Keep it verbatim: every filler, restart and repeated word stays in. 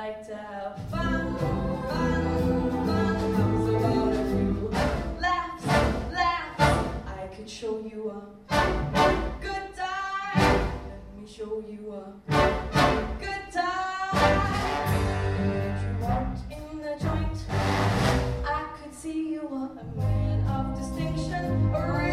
like to have fun, fun, fun. How's about a few laughs, laughs? I could show you a good time. Let me show you a good time. If you walked in the joint, I could see you a man of distinction.